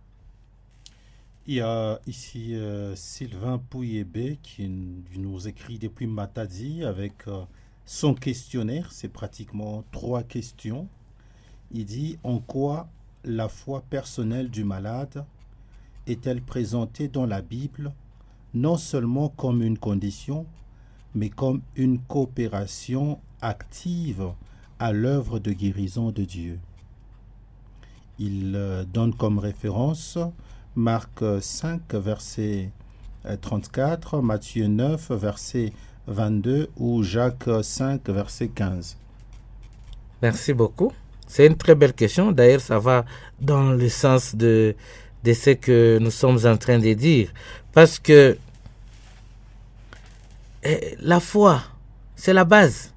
Il y a ici euh, Sylvain Pouyébé qui nous écrit depuis Matadi avec euh, son questionnaire. C'est pratiquement trois questions. Il dit « En quoi la foi personnelle du malade est-elle présentée dans la Bible non seulement comme une condition, mais comme une coopération active à l'œuvre de guérison de Dieu. » Il euh, donne comme référence Marc cinq, verset trente-quatre, Matthieu neuf, verset vingt-deux ou Jacques cinq, verset quinze. Merci beaucoup. C'est une très belle question. D'ailleurs, ça va dans le sens de, de ce que nous sommes en train de dire. Parce que eh, la foi, c'est la base.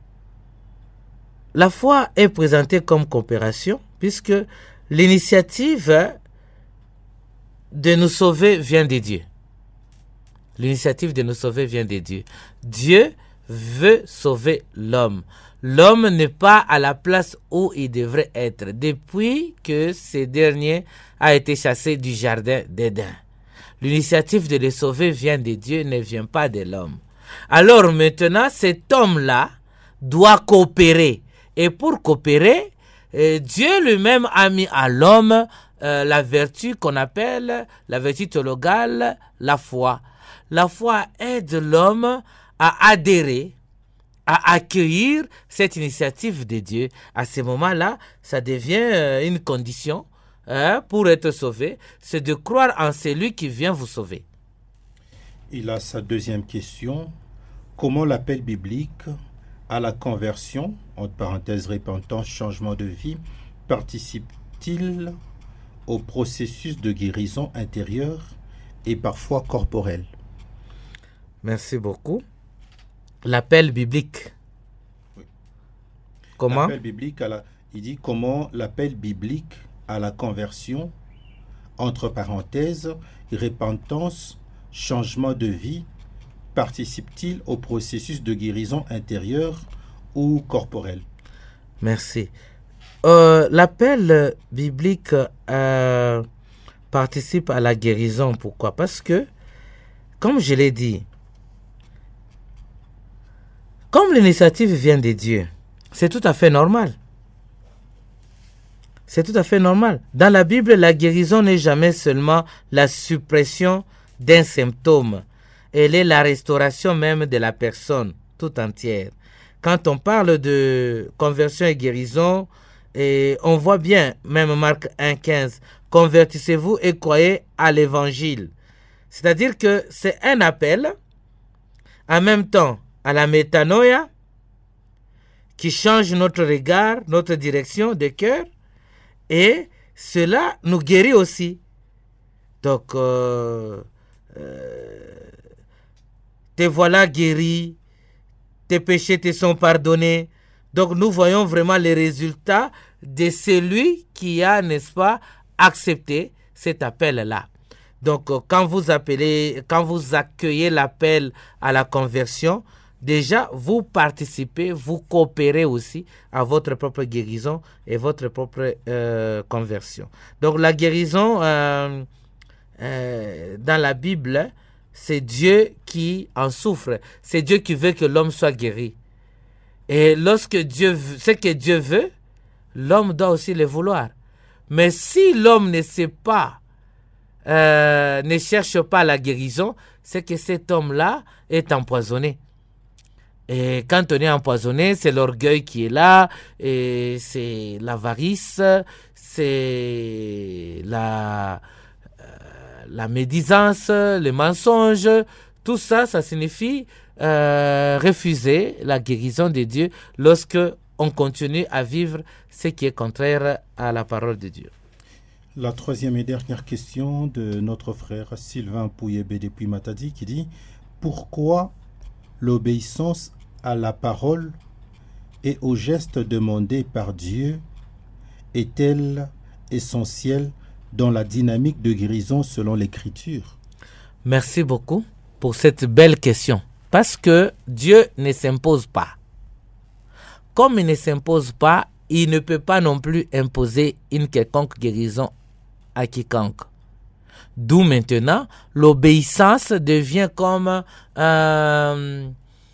La foi est présentée comme coopération puisque l'initiative de nous sauver vient de Dieu. L'initiative de nous sauver vient de Dieu. Dieu veut sauver l'homme. L'homme n'est pas à la place où il devrait être depuis que ce dernier a été chassé du jardin d'Éden. L'initiative de le sauver vient de Dieu, ne vient pas de l'homme. Alors maintenant, cet homme-là doit coopérer. Et pour coopérer, euh, Dieu lui-même a mis à l'homme euh, la vertu qu'on appelle, la vertu théologale, la foi. La foi aide l'homme à adhérer, à accueillir cette initiative de Dieu. À ce moment-là, ça devient euh, une condition hein, pour être sauvé, c'est de croire en celui qui vient vous sauver. Il a sa deuxième question. Comment l'appel biblique à la conversion, entre parenthèses repentance, changement de vie, participe-t-il au processus de guérison intérieure et parfois corporelle? Merci beaucoup. L'appel biblique. Oui. Comment? L'appel biblique à la, il dit comment l'appel biblique à la conversion, entre parenthèses, repentance, changement de vie, participe-t-il au processus de guérison intérieure ou corporelle? Merci. Euh, l'appel biblique euh, participe à la guérison. Pourquoi? Parce que, comme je l'ai dit, comme l'initiative vient de Dieu, c'est tout à fait normal. C'est tout à fait normal. Dans la Bible, la guérison n'est jamais seulement la suppression d'un symptôme. Elle est la restauration même de la personne tout entière. Quand on parle de conversion et guérison, et on voit bien, même Marc un quinze, convertissez-vous et croyez à l'évangile. C'est-à-dire que c'est un appel, en même temps, à la métanoïa, qui change notre regard, notre direction de cœur, et cela nous guérit aussi. Donc, euh, euh, te voilà guéri, tes péchés te sont pardonnés. Donc nous voyons vraiment les résultats de celui qui a, n'est-ce pas, accepté cet appel-là. Donc, euh, quand vous appelez, quand vous accueillez l'appel à la conversion, déjà, vous participez, vous coopérez aussi à votre propre guérison et votre propre euh, conversion. Donc, la guérison, euh, euh, dans la Bible, c'est Dieu qui en souffre. C'est Dieu qui veut que l'homme soit guéri. Et lorsque Dieu veut, ce que Dieu veut, l'homme doit aussi le vouloir. Mais si l'homme ne sait pas, euh, ne cherche pas la guérison, c'est que cet homme-là est empoisonné. Et quand on est empoisonné, c'est l'orgueil qui est là, et c'est l'avarice, c'est la, euh, la médisance, les mensonges. Tout ça, ça signifie euh, refuser la guérison de Dieu lorsque on continue à vivre ce qui est contraire à la parole de Dieu. La troisième et dernière question de notre frère Sylvain Pouyébé depuis Matadi qui dit « Pourquoi l'obéissance à la parole et aux gestes demandés par Dieu est-elle essentielle dans la dynamique de guérison selon l'Écriture ?» Merci beaucoup pour cette belle question. Parce que Dieu ne s'impose pas. Comme il ne s'impose pas, il ne peut pas non plus imposer une quelconque guérison à quiconque. D'où maintenant, l'obéissance devient comme... Euh,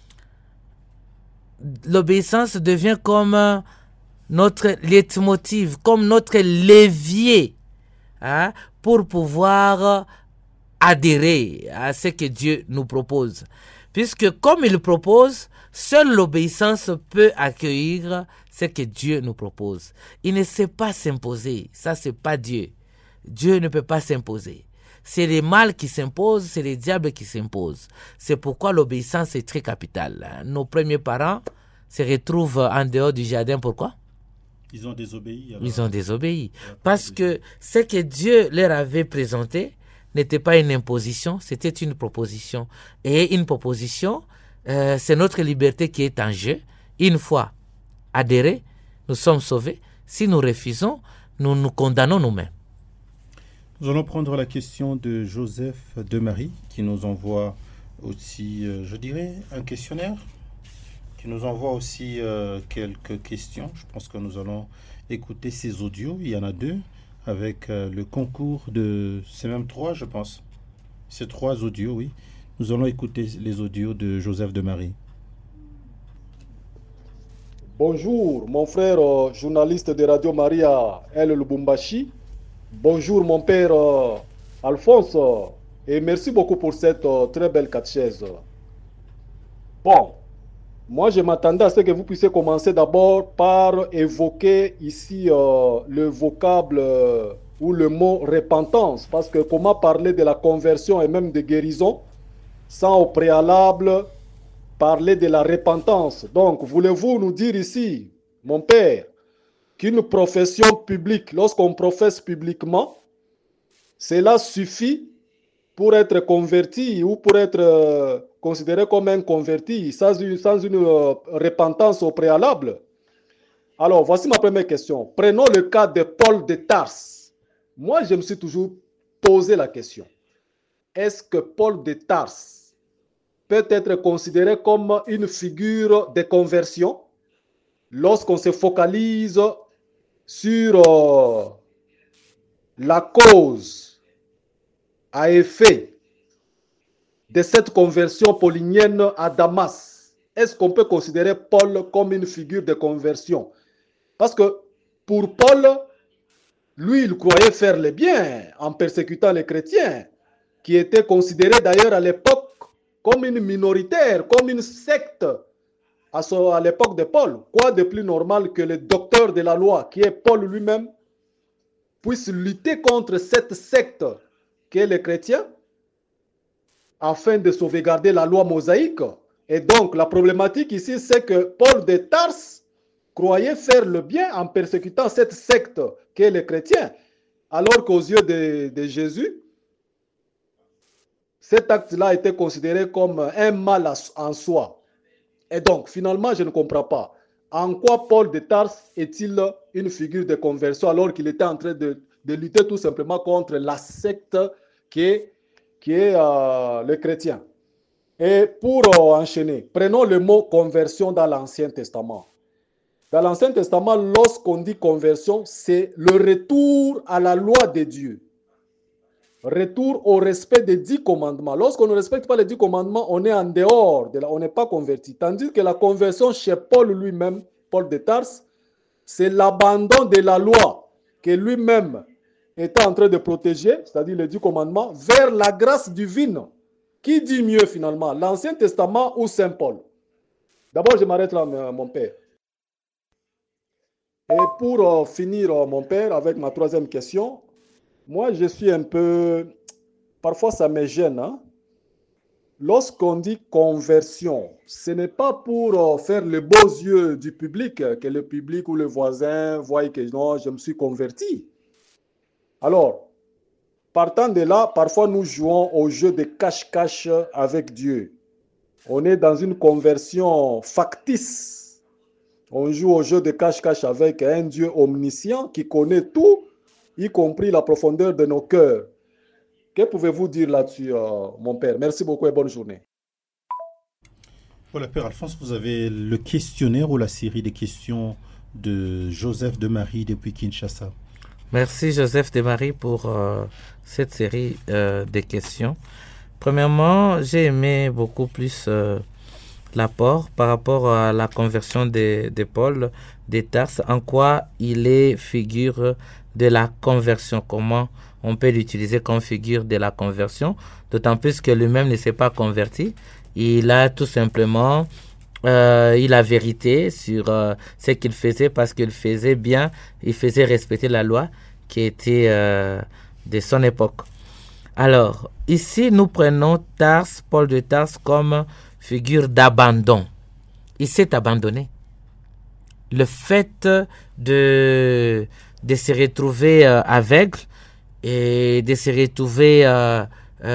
l'obéissance devient comme notre leitmotiv, comme notre levier, hein, pour pouvoir adhérer à ce que Dieu nous propose. Puisque comme il propose, seule l'obéissance peut accueillir ce que Dieu nous propose. Il ne sait pas s'imposer. Ça, c'est pas Dieu. Dieu ne peut pas s'imposer. C'est les mâles qui s'imposent, c'est les diables qui s'imposent. C'est pourquoi l'obéissance est très capitale. Nos premiers parents se retrouvent en dehors du jardin. Pourquoi? Ils ont désobéi. Alors... Ils ont désobéi. Parce que ce que Dieu leur avait présenté n'était pas une imposition, c'était une proposition. Et une proposition, euh, c'est notre liberté qui est en jeu. Une fois adhérés, nous sommes sauvés. Si nous refusons, nous nous condamnons nous-mêmes. Nous allons prendre la question de Joseph de Marie, qui nous envoie aussi, euh, je dirais, un questionnaire, qui nous envoie aussi euh, quelques questions. Je pense que nous allons écouter ces audios. Il y en a deux, avec euh, le concours de... C'est même trois, je pense. C'est trois audios, oui. Nous allons écouter les audios de Joseph de Marie. Bonjour, mon frère euh, journaliste de Radio Maria, El Lubumbashi. Bonjour, mon père euh, Alphonse. Euh, et merci beaucoup pour cette euh, très belle catéchèse. Bon, moi je m'attendais à ce que vous puissiez commencer d'abord par évoquer ici euh, le vocable euh, ou le mot repentance. Parce que comment parler de la conversion et même de guérison sans au préalable parler de la repentance? Donc, voulez-vous nous dire ici, mon père, qu'une profession publique, lorsqu'on professe publiquement, cela suffit pour être converti ou pour être euh, considéré comme un converti sans une, sans une euh, repentance au préalable? Alors, voici ma première question. Prenons le cas de Paul de Tarse. Moi, je me suis toujours posé la question. Est-ce que Paul de Tarse peut être considéré comme une figure de conversion lorsqu'on se focalise sur euh, la cause à effet de cette conversion paulinienne à Damas? Est-ce qu'on peut considérer Paul comme une figure de conversion? Parce que pour Paul, lui, il croyait faire le bien en persécutant les chrétiens, qui étaient considérés d'ailleurs à l'époque comme une minoritaire, comme une secte à, son, à l'époque de Paul. Quoi de plus normal que le docteur de la loi, qui est Paul lui-même, puisse lutter contre cette secte qu'est les chrétiens afin de sauvegarder la loi mosaïque. Et donc, la problématique ici, c'est que Paul de Tarse croyait faire le bien en persécutant cette secte qu'est les chrétiens, alors qu'aux yeux de, de Jésus, cet acte-là a été considéré comme un mal en soi. Et donc, finalement, je ne comprends pas. En quoi Paul de Tarse est-il une figure de conversion alors qu'il était en train de, de lutter tout simplement contre la secte qui est, qui est euh, le chrétien. Et pour euh, enchaîner, prenons le mot conversion dans l'Ancien Testament. Dans l'Ancien Testament, lorsqu'on dit conversion, c'est le retour à la loi de Dieu. Retour au respect des dix commandements. Lorsqu'on ne respecte pas les dix commandements, on est en dehors, de la, on n'est pas converti. Tandis que la conversion chez Paul lui-même, Paul de Tarse, c'est l'abandon de la loi que lui-même était en train de protéger, c'est-à-dire les dix commandements, vers la grâce divine. Qui dit mieux finalement, l'Ancien Testament ou Saint Paul? D'abord, je m'arrête là, mon père. Et pour euh, finir, euh, mon père, avec ma troisième question, moi, je suis un peu... Parfois, ça me gêne. Hein? Lorsqu'on dit conversion, ce n'est pas pour euh, faire les beaux yeux du public, que le public ou le voisin voient que non, je me suis converti. Alors, partant de là, parfois nous jouons au jeu de cache-cache avec Dieu. On est dans une conversion factice. On joue au jeu de cache-cache avec un Dieu omniscient qui connaît tout, y compris la profondeur de nos cœurs. Que pouvez-vous dire là-dessus, euh, mon père? Merci beaucoup et bonne journée. Voilà, Père Alphonse, vous avez le questionnaire ou la série des questions de Joseph de Marie depuis Kinshasa. Merci Joseph de Marie pour euh, cette série euh, de questions. Premièrement, j'ai aimé beaucoup plus euh, l'apport par rapport à la conversion de, de Paul de Tarse, en quoi il est figure de la conversion, comment on peut l'utiliser comme figure de la conversion, d'autant plus que lui-même ne s'est pas converti. Il a tout simplement euh, eu la vérité sur euh, ce qu'il faisait parce qu'il faisait bien, il faisait respecter la loi qui était euh, de son époque. Alors, ici, nous prenons Tarse, Paul de Tarse, comme figure d'abandon. Il s'est abandonné. Le fait de, de se retrouver euh, aveugle et de se retrouver euh,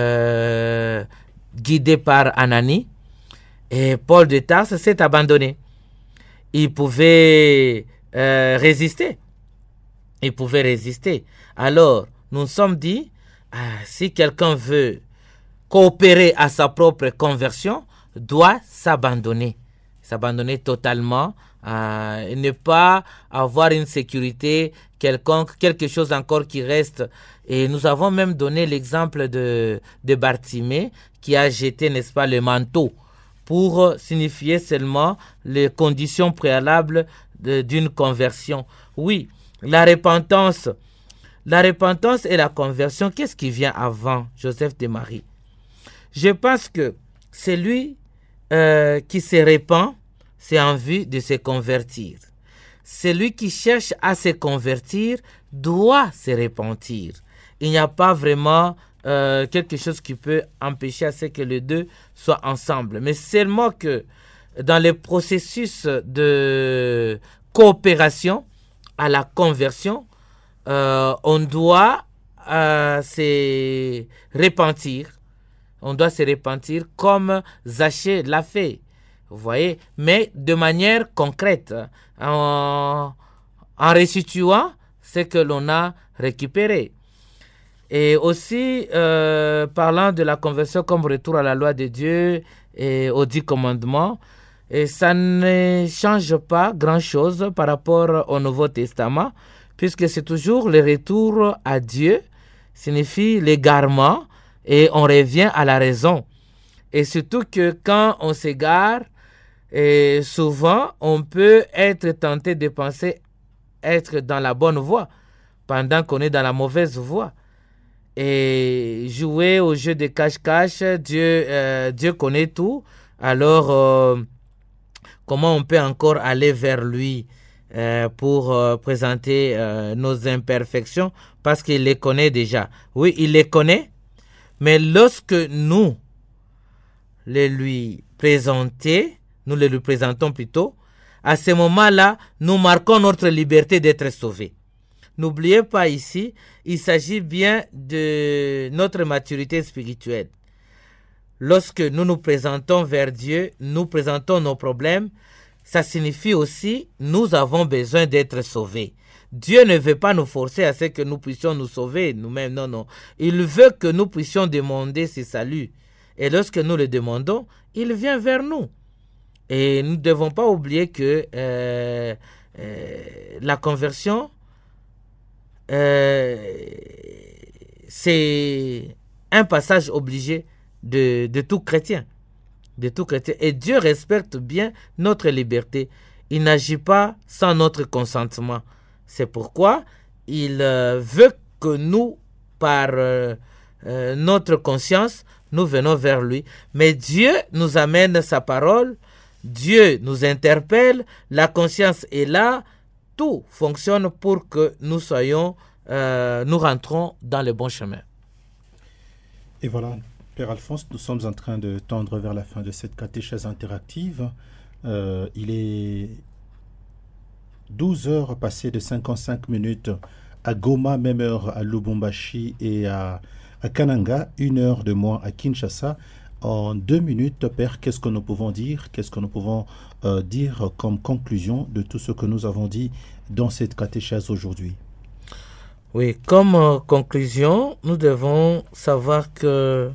euh, guidé par Ananie, et Paul de Tarse s'est abandonné. Il pouvait euh, résister. Il pouvait résister. Alors, nous nous sommes dit, ah, si quelqu'un veut coopérer à sa propre conversion, doit s'abandonner. S'abandonner totalement, euh, et ne pas avoir une sécurité quelconque, quelque chose encore qui reste. Et nous avons même donné l'exemple de, de Bartimée qui a jeté, n'est-ce pas, le manteau pour signifier seulement les conditions préalables de, d'une conversion. Oui, la repentance, la repentance et la conversion, qu'est-ce qui vient avant Joseph de Marie? Je pense que c'est lui euh, qui se repent, c'est en vue de se convertir. Celui qui cherche à se convertir doit se repentir. Il n'y a pas vraiment euh, quelque chose qui peut empêcher à ce que les deux soient ensemble. Mais seulement que dans le processus de coopération à la conversion, euh, on doit euh, se repentir. On doit se repentir comme Zachée l'a fait. Vous voyez, mais de manière concrète, en, en restituant ce que l'on a récupéré. Et aussi, euh, parlant de la conversion comme retour à la loi de Dieu et aux dix commandements, et ça ne change pas grand-chose par rapport au Nouveau Testament, puisque c'est toujours le retour à Dieu, signifie l'égarement, et on revient à la raison. Et surtout que quand on s'égare, et souvent, on peut être tenté de penser être dans la bonne voie pendant qu'on est dans la mauvaise voie. Et jouer au jeu de cache-cache, Dieu, euh, Dieu connaît tout. Alors, euh, comment on peut encore aller vers lui euh, pour euh, présenter euh, nos imperfections? Parce qu'il les connaît déjà. Oui, il les connaît, mais lorsque nous les lui présentons, nous le lui présentons plutôt, à ce moment-là, nous marquons notre liberté d'être sauvés. N'oubliez pas ici, il s'agit bien de notre maturité spirituelle. Lorsque nous nous présentons vers Dieu, nous présentons nos problèmes, ça signifie aussi nous avons besoin d'être sauvés. Dieu ne veut pas nous forcer à ce que nous puissions nous sauver nous-mêmes. Non, non. Il veut que nous puissions demander ce salut. Et lorsque nous le demandons, il vient vers nous. Et nous ne devons pas oublier que euh, euh, la conversion, euh, c'est un passage obligé de, de tout chrétien. De tout chrétien. Et Dieu respecte bien notre liberté. Il n'agit pas sans notre consentement. C'est pourquoi il euh, veut que nous, par euh, euh, notre conscience, nous venons vers lui. Mais Dieu nous amène sa parole, Dieu nous interpelle, la conscience est là, tout fonctionne pour que nous soyons, euh, nous rentrons dans le bon chemin. Et voilà, Père Alphonse, nous sommes en train de tendre vers la fin de cette catéchèse interactive. Euh, il est douze heures passées de cinquante-cinq minutes à Goma, même heure à Lubumbashi et à, à Kananga, une heure de moins à Kinshasa. En deux minutes, Père, qu'est-ce que nous pouvons dire Qu'est-ce que nous pouvons euh, dire comme conclusion de tout ce que nous avons dit dans cette catéchèse aujourd'hui? Oui, comme euh, conclusion, nous devons savoir que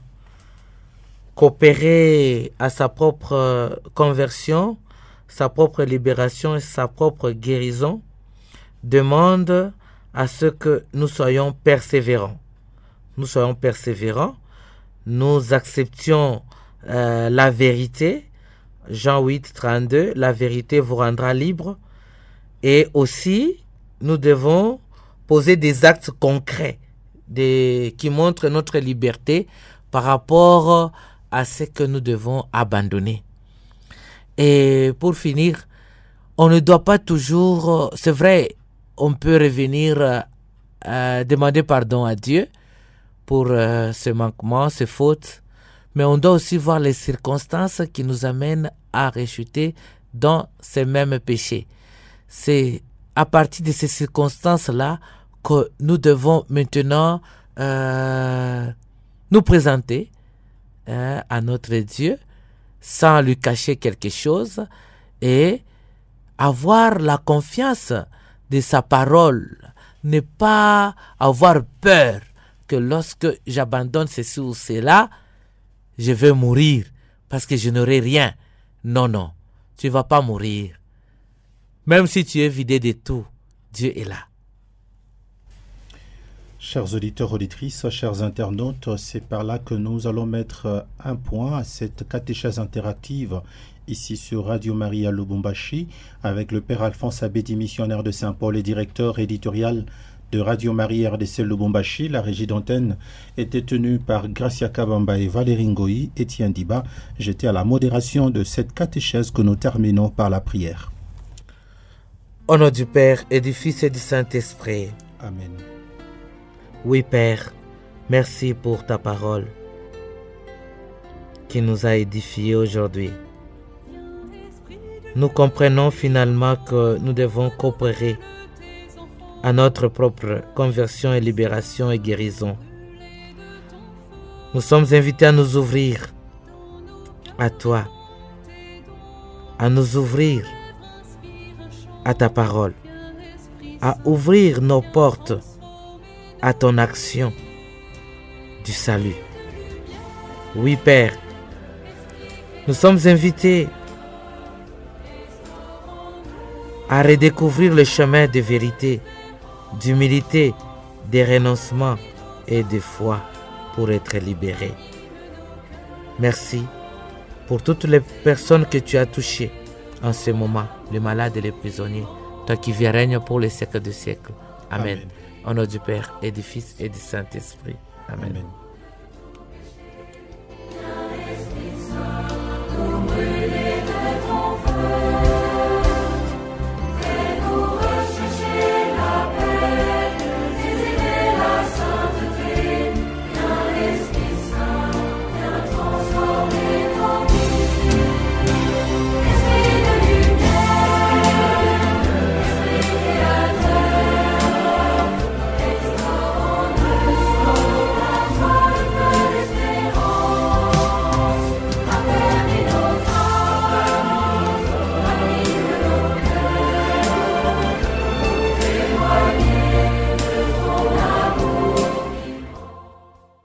coopérer à sa propre euh, conversion, sa propre libération et sa propre guérison demande à ce que nous soyons persévérants. Nous soyons persévérants, nous acceptions euh, la vérité, Jean huit, trente-deux, la vérité vous rendra libre, et aussi nous devons poser des actes concrets des, qui montrent notre liberté par rapport à ce que nous devons abandonner. Et pour finir, on ne doit pas toujours, c'est vrai, on peut revenir euh, euh, demander pardon à Dieu pour euh, ce manquement, ces fautes, mais on doit aussi voir les circonstances qui nous amènent à rechuter dans ces mêmes péchés. C'est à partir de ces circonstances-là que nous devons maintenant euh, nous présenter euh, à notre Dieu sans lui cacher quelque chose et avoir la confiance de sa parole, ne pas avoir peur que lorsque j'abandonne ceci ou cela, je vais mourir parce que je n'aurai rien. Non, non, tu ne vas pas mourir. Même si tu es vidé de tout, Dieu est là. Chers auditeurs, auditrices, chers internautes, c'est par là que nous allons mettre un point à cette catéchèse interactive ici sur Radio Maria Lubumbashi avec le Père Alphonse Abedi, missionnaire de Saint-Paul et directeur éditorial de Radio Maria R D C Lubumbashi. La régie d'antenne était tenue par Gracia Kabamba et Valérie Ngoï. Étienne Diba, j'étais à la modération de cette catéchèse que nous terminons par la prière. Au nom du Père et du Fils et du Saint-Esprit. Amen. Oui, Père, merci pour ta parole qui nous a édifiés aujourd'hui. Nous comprenons finalement que nous devons coopérer à notre propre conversion et libération et guérison. Nous sommes invités à nous ouvrir à toi, à nous ouvrir à ta parole, à ouvrir nos portes à ton action du salut. Oui, Père, nous sommes invités à redécouvrir le chemin de vérité, d'humilité, de renoncement et de foi pour être libérés. Merci pour toutes les personnes que tu as touchées en ce moment, les malades et les prisonniers, toi qui viens règne pour les siècles des siècles. Amen. Amen. Au nom du Père et du Fils et du Saint-Esprit. Amen. Amen.